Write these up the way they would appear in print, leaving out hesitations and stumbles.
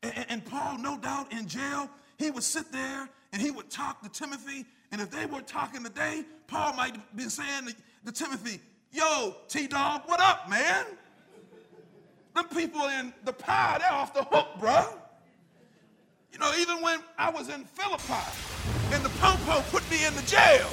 And Paul, no doubt in jail, he would sit there and he would talk to Timothy. And if they were talking today, Paul might have been saying to Timothy, yo, T-Dog, what up, man? Them people in the pie, they're off the hook, bro. You know, even when I was in Philippi and the Popo put me in the jail.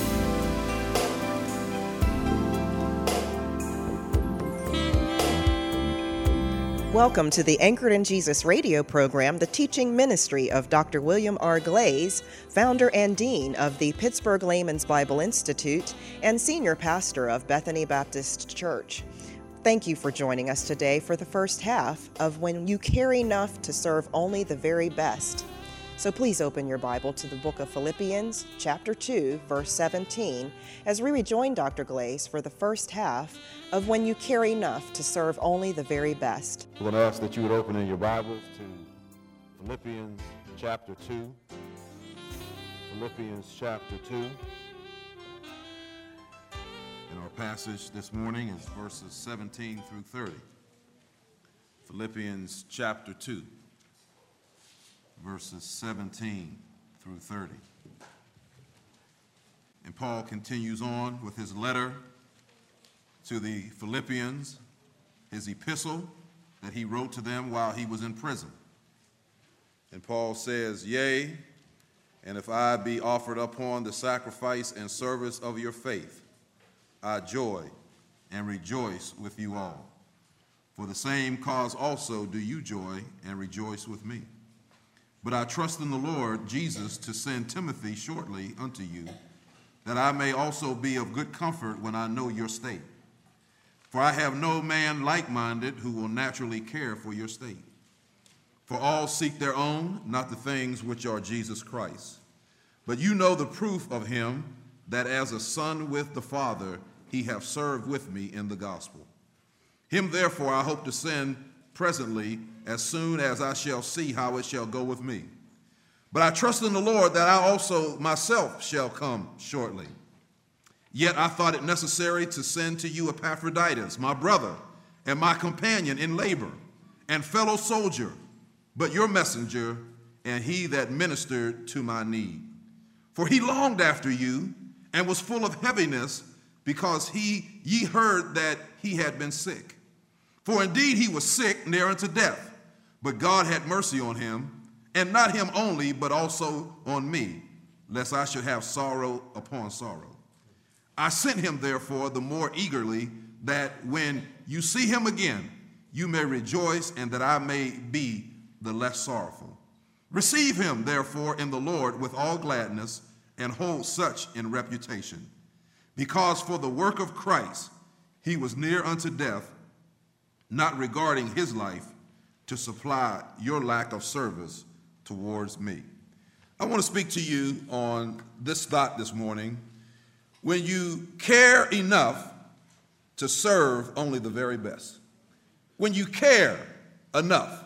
Welcome to the Anchored in Jesus radio program, the teaching ministry of Dr. William R. Glaze, founder and dean of the Pittsburgh Layman's Bible Institute and senior pastor of Bethany Baptist Church. Thank you for joining us today for the first half of When You Care Enough to Serve Only the Very Best. So please open your Bible to the book of Philippians, chapter 2, verse 17, as we rejoin Dr. Glaze for the first half of When You Care Enough to Serve Only the Very Best. I'm going to ask that you would open in your Bibles to Philippians chapter 2. Philippians chapter 2. And our passage this morning is verses 17 through 30. Philippians chapter 2. Verses 17 through 30. And Paul continues on with his letter to the Philippians, his epistle that he wrote to them while he was in prison. And Paul says, Yea, and if I be offered upon the sacrifice and service of your faith, I joy and rejoice with you all. For the same cause also do you joy and rejoice with me. But I trust in the Lord Jesus to send Timothy shortly unto you, that I may also be of good comfort when I know your state. For I have no man like-minded who will naturally care for your state. For all seek their own, not the things which are Jesus Christ. But you know the proof of him, that as a son with the Father, he hath served with me in the gospel. Him therefore I hope to send presently, as soon as I shall see how it shall go with me. But I trust in the Lord that I also myself shall come shortly. Yet I thought it necessary to send to you Epaphroditus, my brother, and my companion in labor, and fellow soldier, but your messenger, and he that ministered to my need. For he longed after you, and was full of heaviness, because ye heard that he had been sick. For indeed he was sick near unto death, but God had mercy on him, and not him only, but also on me, lest I should have sorrow upon sorrow. I sent him therefore the more eagerly, that when you see him again, you may rejoice, and that I may be the less sorrowful. Receive him therefore in the Lord with all gladness, and hold such in reputation. Because for the work of Christ he was near unto death, not regarding his life, to supply your lack of service towards me. I want to speak to you on this thought this morning. When you care enough to serve only the very best. When you care enough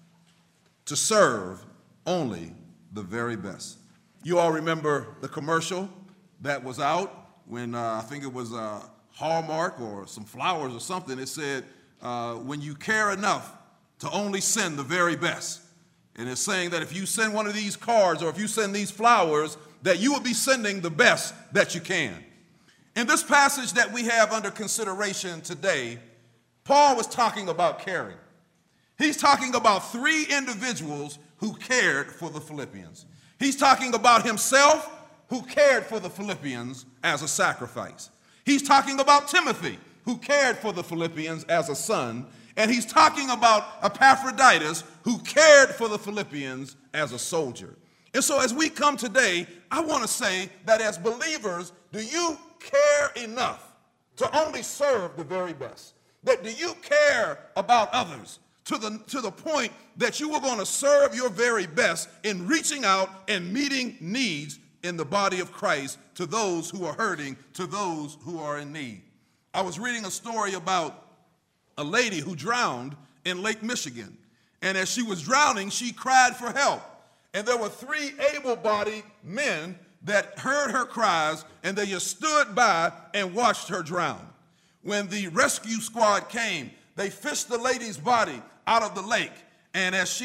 to serve only the very best. You all remember the commercial that was out when I think it was Hallmark or some flowers or something. It said, when you care enough to only send the very best. And it's saying that if you send one of these cards or if you send these flowers, that you will be sending the best that you can. In this passage that we have under consideration today, Paul was talking about caring. He's talking about three individuals who cared for the Philippians. He's talking about himself, who cared for the Philippians as a sacrifice. He's talking about Timothy, who cared for the Philippians as a son, and he's talking about Epaphroditus, who cared for the Philippians as a soldier. And so as we come today, I want to say that as believers, do you care enough to only serve the very best? That do you care about others to the point that you are going to serve your very best in reaching out and meeting needs in the body of Christ to those who are hurting, to those who are in need? I was reading a story about a lady who drowned in Lake Michigan. And as she was drowning, she cried for help. And there were three able-bodied men that heard her cries, and they just stood by and watched her drown. When the rescue squad came, they fished the lady's body out of the lake. And as she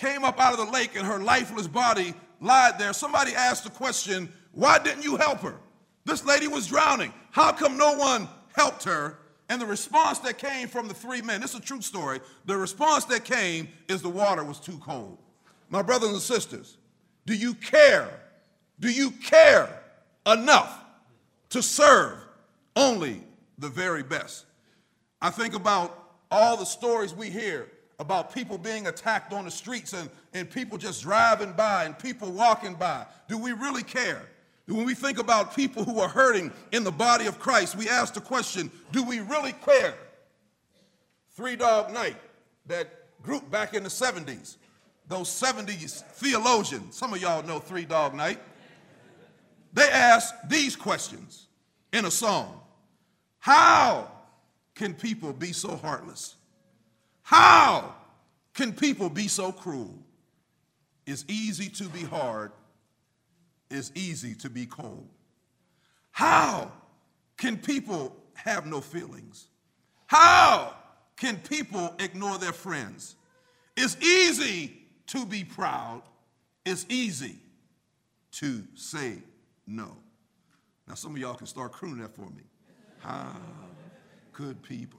came up out of the lake and her lifeless body lied there, somebody asked the question, why didn't you help her? This lady was drowning. How come no one helped her? And the response that came from the three men, this is a true story, the response that came is the water was too cold. My brothers and sisters, do you care? Do you care enough to serve only the very best? I think about all the stories we hear about people being attacked on the streets and people just driving by and people walking by. Do we really care? When we think about people who are hurting in the body of Christ, we ask the question, do we really care? Three Dog Night, that group back in the 70s, those 70s theologians, some of y'all know Three Dog Night, they asked these questions in a song. How can people be so heartless? How can people be so cruel? It's easy to be hard. It's easy to be cold. How can people have no feelings? How can people ignore their friends? It's easy to be proud. It's easy to say no. Now, some of y'all can start crooning that for me. How could people?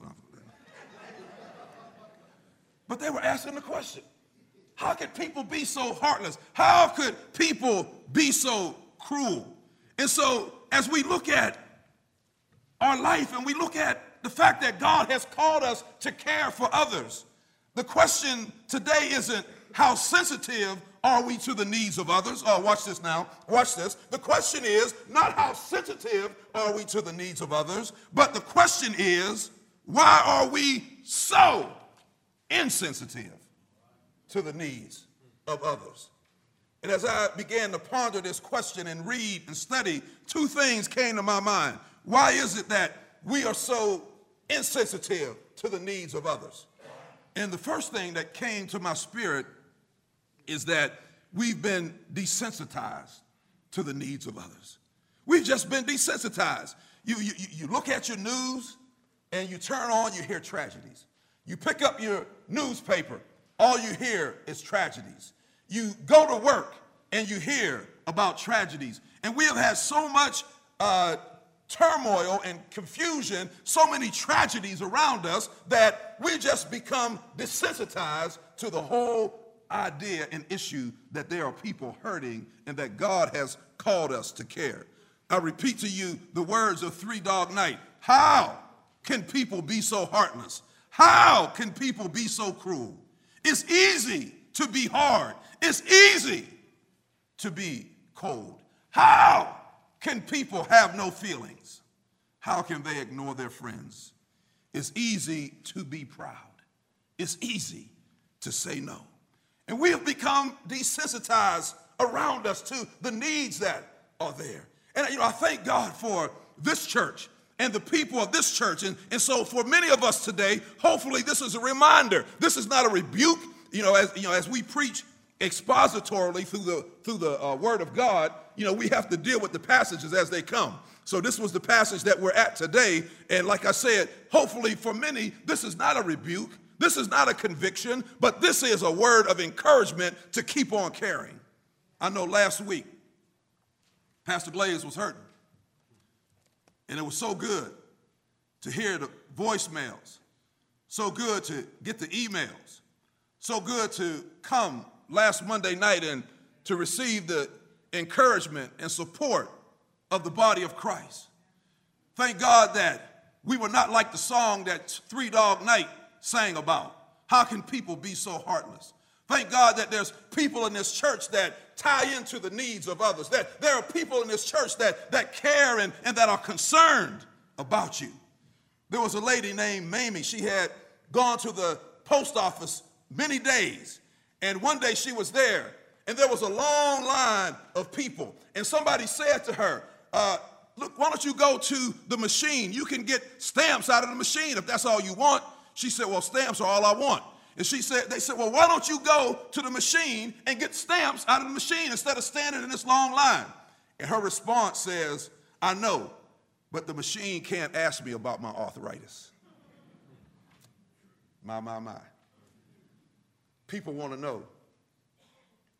But they were asking the question, how could people be so heartless? How could people be so cruel? And so as we look at our life and we look at the fact that God has called us to care for others, the question today isn't how sensitive are we to the needs of others? Oh, watch this now. Watch this. The question is not how sensitive are we to the needs of others, but the question is, why are we so insensitive to the needs of others? And as I began to ponder this question and read and study, two things came to my mind. Why is it that we are so insensitive to the needs of others? And the first thing that came to my spirit is that we've been desensitized to the needs of others. We've just been desensitized. You look at your news and you turn on, you hear tragedies. You pick up your newspaper, all you hear is tragedies. You go to work and you hear about tragedies. And we have had so much turmoil and confusion, so many tragedies around us that we just become desensitized to the whole idea and issue that there are people hurting and that God has called us to care. I repeat to you the words of Three Dog Night. How can people be so heartless? How can people be so cruel? It's easy to be hard. It's easy to be cold. How can people have no feelings? How can they ignore their friends? It's easy to be proud. It's easy to say no. And we have become desensitized around us to the needs that are there. And I thank God for this church and the people of this church. And so for many of us today, hopefully this is a reminder. This is not a rebuke. As we preach expositorily through the Word of God, we have to deal with the passages as they come. So this was the passage that we're at today. And like I said, hopefully for many, this is not a rebuke. This is not a conviction, but this is a word of encouragement to keep on caring. I know last week, Pastor Glaze was hurting. And it was so good to hear the voicemails, so good to get the emails, so good to come last Monday night and to receive the encouragement and support of the body of Christ. Thank God that we were not like the song that Three Dog Night sang about. How can people be so heartless? Thank God that there's people in this church that tie into the needs of others, that there are people in this church that care and that are concerned about you. There was a lady named Mamie. She had gone to the post office many days, and one day she was there, and there was a long line of people, and somebody said to her, look, why don't you go to the machine? You can get stamps out of the machine if that's all you want. She said, well, stamps are all I want. And they said, well, why don't you go to the machine and get stamps out of the machine instead of standing in this long line? And her response says, I know, but the machine can't ask me about my arthritis. My. People want to know,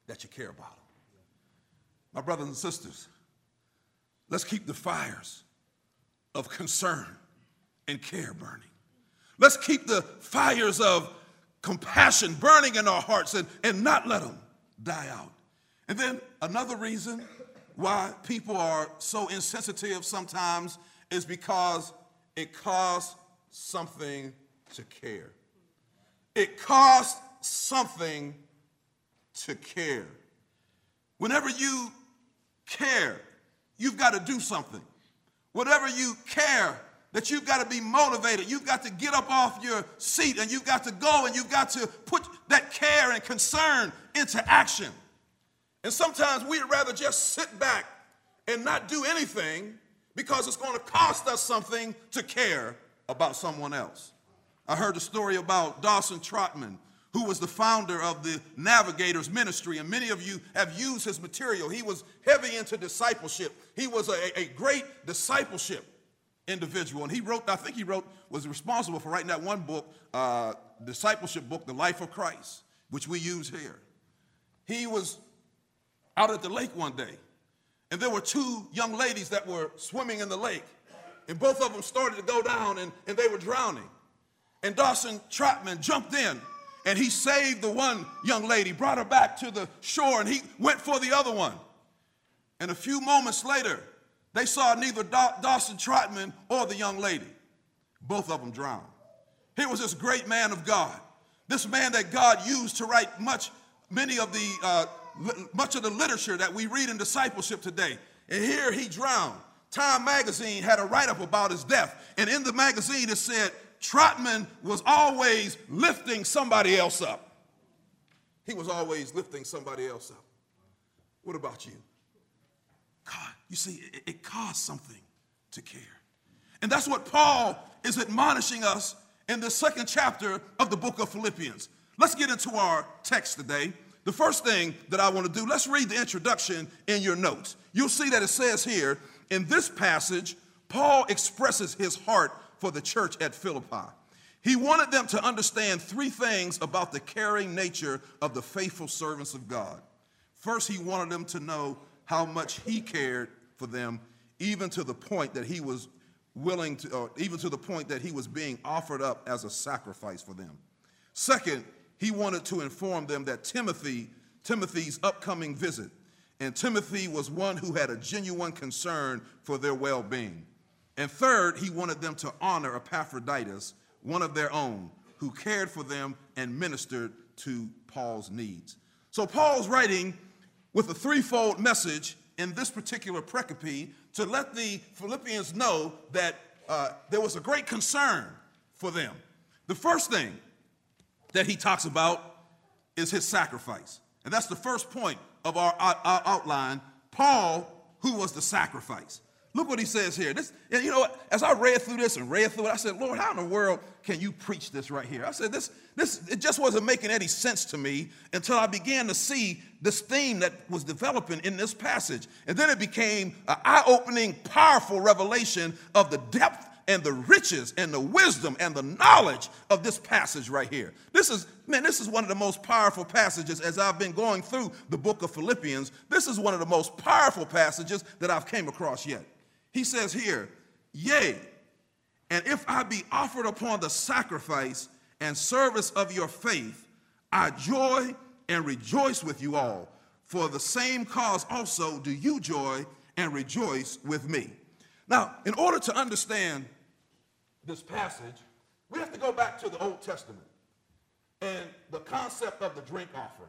that you care about them. My brothers and sisters, let's keep the fires of concern and care burning. Let's keep the fires of compassion burning in our hearts and not let them die out. And then another reason why people are so insensitive sometimes is because it costs something to care. It costs something to care. Whenever you care, you've got to do something. Whatever you care, that you've got to be motivated. You've got to get up off your seat and you've got to go and you've got to put that care and concern into action. And sometimes we'd rather just sit back and not do anything because it's going to cost us something to care about someone else. I heard the story about Dawson Trotman, who was the founder of the Navigators Ministry, and many of you have used his material. He was heavy into discipleship. He was a great discipleship individual, and was responsible for writing that one book, discipleship book, The Life of Christ, which we use here. He was out at the lake one day, and there were two young ladies that were swimming in the lake, and both of them started to go down, and they were drowning. And Dawson Trotman jumped in, and he saved the one young lady, brought her back to the shore, and he went for the other one. And a few moments later, they saw neither Dawson Trotman or the young lady. Both of them drowned. Here was this great man of God, this man that God used to write much of the literature that we read in discipleship today. And here he drowned. Time magazine had a write-up about his death. And in the magazine it said, Trotman was always lifting somebody else up. He was always lifting somebody else up. What about you? God, you see, it costs something to care. And that's what Paul is admonishing us in the second chapter of the book of Philippians. Let's get into our text today. The first thing that I want to do, let's read the introduction in your notes. You'll see that it says here, in this passage, Paul expresses his heart for the church at Philippi. He wanted them to understand three things about the caring nature of the faithful servants of God. First, he wanted them to know how much he cared for them, even to the point that he was being offered up as a sacrifice for them. Second, he wanted to inform them that Timothy's upcoming visit, and Timothy was one who had a genuine concern for their well-being. And third, he wanted them to honor Epaphroditus, one of their own, who cared for them and ministered to Paul's needs. So Paul's writing with a threefold message in this particular pericope to let the Philippians know that there was a great concern for them. The first thing that he talks about is his sacrifice. And that's the first point of our outline. Paul, who was the sacrifice. Look what he says here. And you know what? As I read through this, I said, Lord, how in the world can you preach this right here? I said, it just wasn't making any sense to me until I began to see this theme that was developing in this passage. And then it became an eye-opening, powerful revelation of the depth and the riches and the wisdom and the knowledge of this passage right here. This is one of the most powerful passages as I've been going through the book of Philippians. This is one of the most powerful passages that I've came across yet. He says here, yea, and if I be offered upon the sacrifice and service of your faith, I joy and rejoice with you all. For the same cause also do you joy and rejoice with me. Now, in order to understand this passage, we have to go back to the Old Testament and the concept of the drink offering.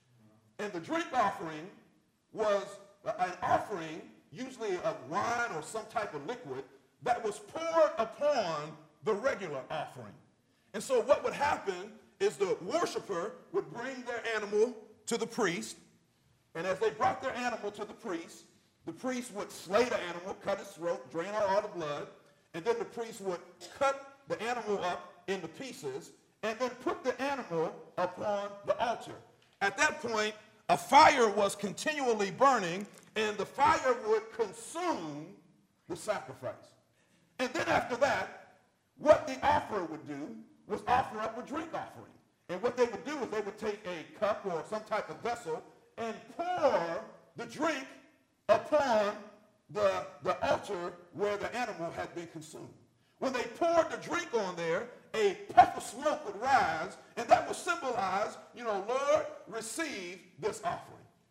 And the drink offering was an offering, usually of wine or some type of liquid, that was poured upon the regular offering. And so what would happen is the worshiper would bring their animal to the priest, and as they brought their animal to the priest would slay the animal, cut its throat, drain out all the blood, and then the priest would cut the animal up into pieces and then put the animal upon the altar. At that point, a fire was continually burning, and the fire would consume the sacrifice. And then after that, what the offerer would do was offer up a drink offering. And what they would do is they would take a cup or some type of vessel, and pour the drink upon the altar where the animal had been consumed. When they poured the drink on there, a puff of smoke would rise, and that would symbolize, Lord, receive this offering.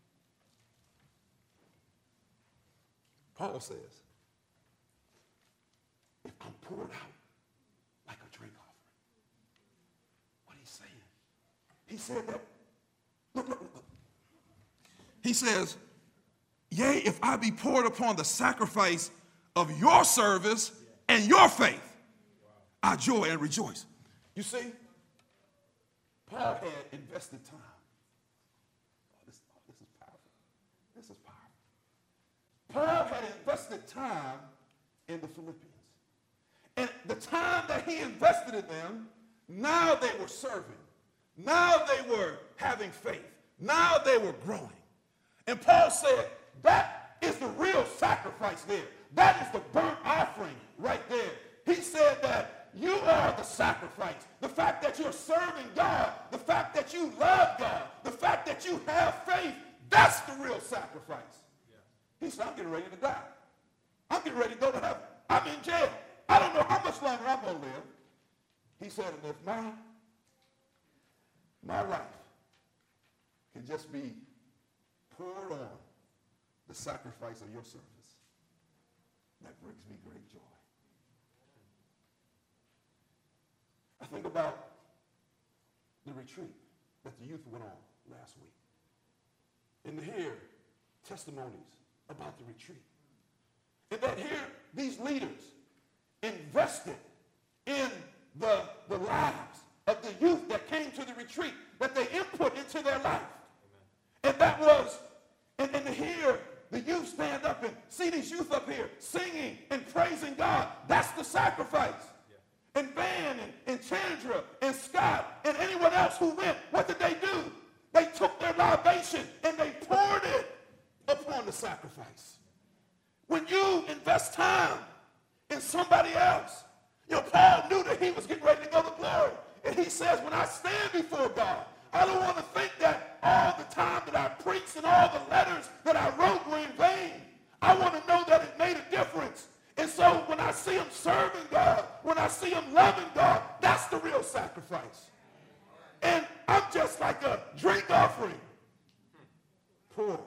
Paul says, if I'm poured out like a drink offering, what he's saying, he said that, look. He says, yea, if I be poured upon the sacrifice of your service and your faith, I joy and rejoice. You see, Paul had invested time. This is powerful. This is powerful. Paul had invested time in the Philippians. And the time that he invested in them, now they were serving. Now they were having faith. Now they were growing. And Paul said, that is the real sacrifice there. That is the burnt offering right there. He said that you are the sacrifice. The fact that you're serving God, the fact that you love God, the fact that you have faith, that's the real sacrifice. He said, I'm getting ready to die. I'm getting ready to go to heaven. I'm in jail. I don't know how much longer I'm going to live. He said, and if my life can just be poured on the sacrifice of your service, that brings me great joy. I think about the retreat that the youth went on last week. And to hear testimonies about the retreat. And that here, these leaders invested in the lives of the youth that came to the retreat, that they input into their life. And that was, and to hear the youth stand up and see these youth up here singing and praising God, that's the sacrifice. Yeah. And Van and Chandra and Scott and anyone else who went, what did they do? They took their libation and they poured it upon the sacrifice. When you invest time in somebody else, Paul knew that he was getting ready to go to glory. And he says, when I stand before God, I don't want to think that all the time that I preached and all the letters that I wrote were in vain. I want to know that it made a difference. And so when I see him serving God, when I see him loving God, that's the real sacrifice. And I'm just like a drink offering. Poured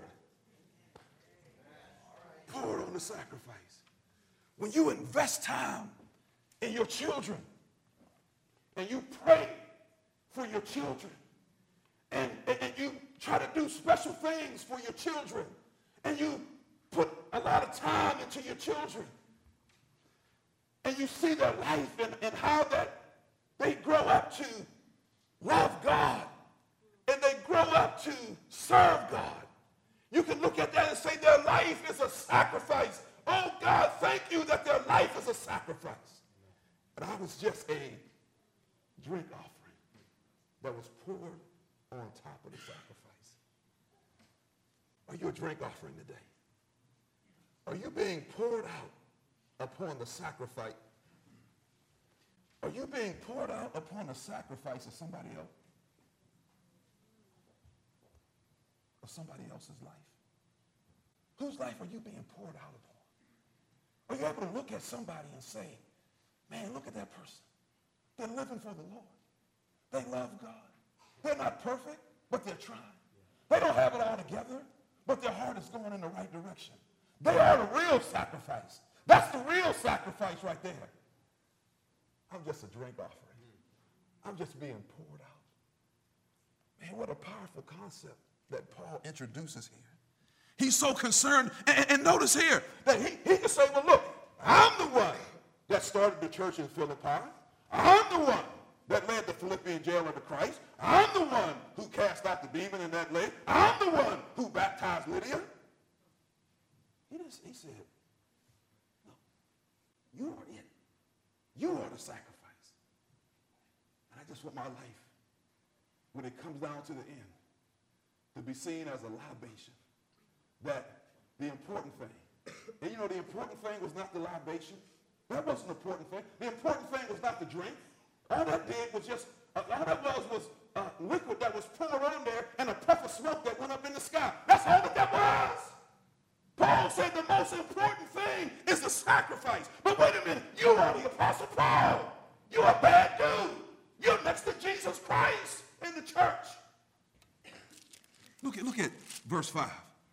on the sacrifice. When you invest time in your children and you pray for your children and you try to do special things for your children and you put a lot of time into your children and you see their life and how that they grow up to love God and they grow up to serve God. You can look at that and say their life is a sacrifice. Oh, God, thank you that their life is a sacrifice. But I was just a drink offering that was poured on top of the sacrifice. Are you a drink offering today? Are you being poured out upon the sacrifice? Are you being poured out upon the sacrifice of somebody else? Of somebody else's life? Whose life are you being poured out upon? Are you able to look at somebody and say, man, look at that person. They're living for the Lord. They love God. They're not perfect, but they're trying. They don't have it all together, but their heart is going in the right direction. They are the real sacrifice. That's the real sacrifice right there. I'm just a drink offering. I'm just being poured out. Man, what a powerful concept that Paul introduces here. He's so concerned, and notice here, that he can say, well, look, I'm the one that started the church in Philippi. I'm the one that led the Philippian jailer to Christ. I'm the one who cast out the demon in that lake. I'm the one who baptized Lydia. He said, no, you are it. You are the sacrifice. And I just want my life, when it comes down to the end, to be seen as a libation. That the important thing, and the important thing was not the libation. That wasn't the important thing. The important thing was not the drink. All that did was just, all that was liquid that was poured on there and a puff of smoke that went up in the sky. That's all that was. Paul said the most important thing is the sacrifice. But wait a minute, you are the Apostle Paul. You're a bad dude. You're next to Jesus Christ in the church. Look at verse 5.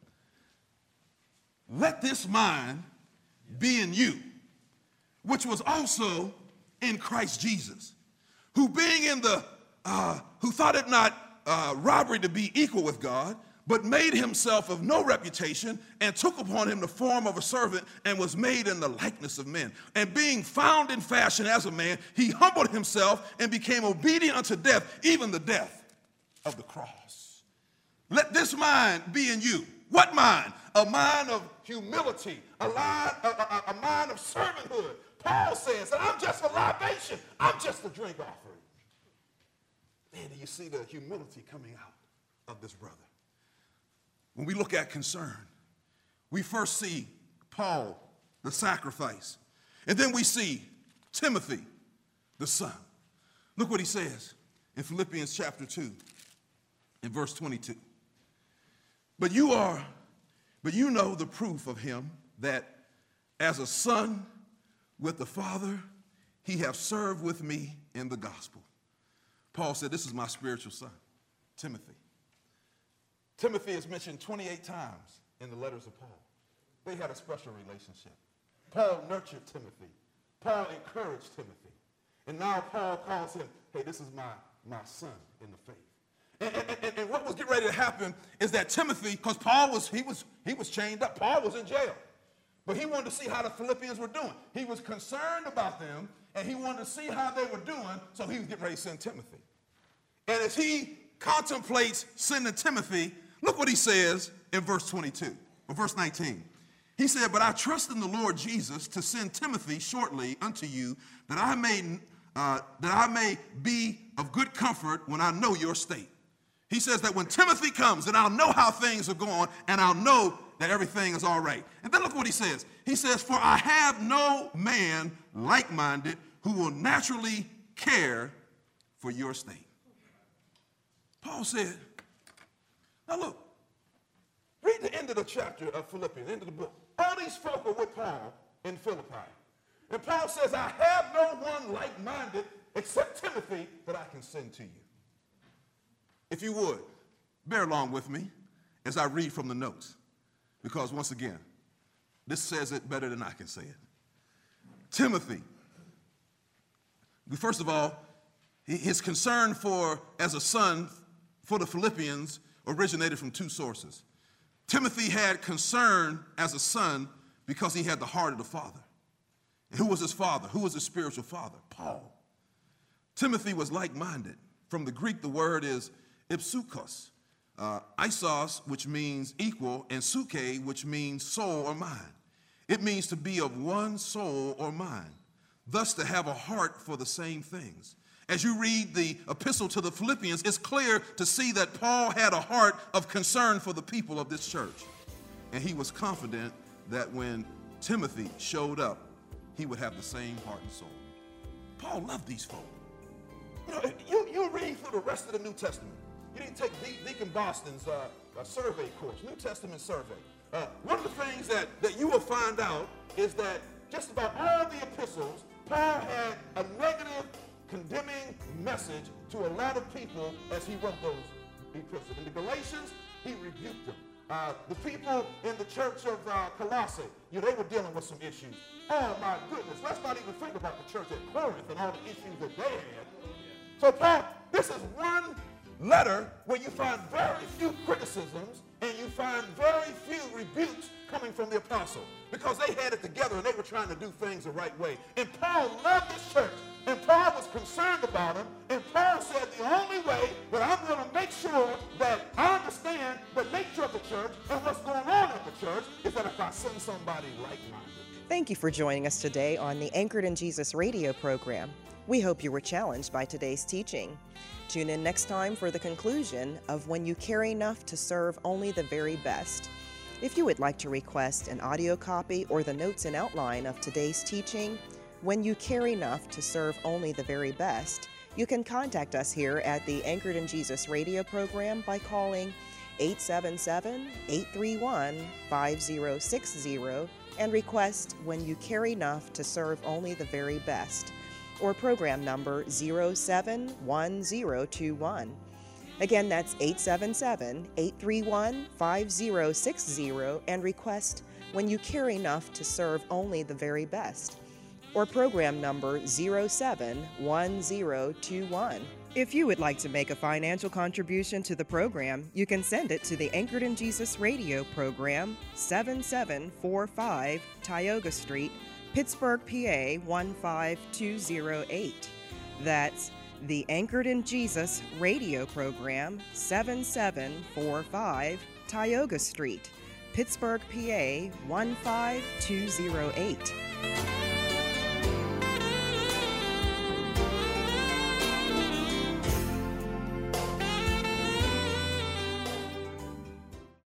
Let this mind be in you, which was also in Christ Jesus, who being who thought it not robbery to be equal with God, but made himself of no reputation, and took upon him the form of a servant, and was made in the likeness of men. And being found in fashion as a man, he humbled himself and became obedient unto death, even the death of the cross. Let this mind be in you. What mind? A mind of humility, a mind of servanthood. Paul says that I'm just a libation. I'm just a drink offering. Man, do you see the humility coming out of this brother? When we look at concern, we first see Paul, the sacrifice, and then we see Timothy, the son. Look what he says in Philippians chapter 2, in verse 22. But you know the proof of him, that as a son with the Father, he hath served with me in the gospel. Paul said, this is my spiritual son, Timothy. Timothy is mentioned 28 times in the letters of Paul. They had a special relationship. Paul nurtured Timothy. Paul encouraged Timothy. And now Paul calls him, hey, this is my son in the faith. And what was getting ready to happen is that Timothy, because Paul was chained up. Paul was in jail. But he wanted to see how the Philippians were doing. He was concerned about them, and he wanted to see how they were doing, so he was getting ready to send Timothy. And as he contemplates sending Timothy, look what he says in verse 22, or verse 19. He said, but I trust in the Lord Jesus to send Timothy shortly unto you, that I may be of good comfort when I know your state. He says that when Timothy comes, then I'll know how things are going, and I'll know that everything is all right. And then look what he says. He says, for I have no man like-minded who will naturally care for your state. Paul said, now look, read the end of the chapter of Philippians, end of the book. All these folk are with Paul in Philippi. And Paul says, I have no one like-minded except Timothy that I can send to you. If you would, bear along with me as I read from the notes. Because once again, this says it better than I can say it. Timothy. First of all, his concern as a son for the Philippians originated from two sources. Timothy had concern as a son because he had the heart of the father. And who was his father? Who was his spiritual father? Paul. Timothy was like-minded. From the Greek, the word is ipsukos. Isos, which means equal, and suke, which means soul or mind. It means to be of one soul or mind, thus to have a heart for the same things. As you read the epistle to the Philippians, it's clear to see that Paul had a heart of concern for the people of this church. And he was confident that when Timothy showed up, he would have the same heart and soul. Paul loved these folk. You read through the rest of the New Testament. You didn't take Deacon Boston's survey course, New Testament survey. One of the things that you will find out is that just about all the epistles, Paul had a negative, condemning message to a lot of people as he wrote those epistles. In the Galatians, he rebuked them. The people in the church of Colossae, they were dealing with some issues. Oh my goodness, let's not even think about the church at Corinth and all the issues that they had. So Paul, this is one letter where you find very few criticisms and you find very few rebukes coming from the apostle, because they had it together and they were trying to do things the right way. And Paul loved this church, and Paul was concerned about them, and Paul said the only way that I'm going to make sure that I understand the nature of the church and what's going on at the church is that if I send somebody like-minded. Thank you for joining us today on the Anchored in Jesus radio program. We hope you were challenged by today's teaching. Tune in next time for the conclusion of When You Care Enough to Serve Only the Very Best. If you would like to request an audio copy or the notes and outline of today's teaching, When You Care Enough to Serve Only the Very Best, You can contact us here at the Anchored in Jesus radio program by calling 877-831-5060 and request When You Care Enough to Serve Only the Very Best, or program number 071021. Again, that's 877-831-5060 and request When You Care Enough to Serve Only the Very Best, or program number 071021. If you would like to make a financial contribution to the program, you can send it to the Anchored in Jesus radio program, 7745 Tioga Street, Pittsburgh, PA 15208. That's the Anchored in Jesus radio program, 7745 Tioga Street, Pittsburgh, PA 15208.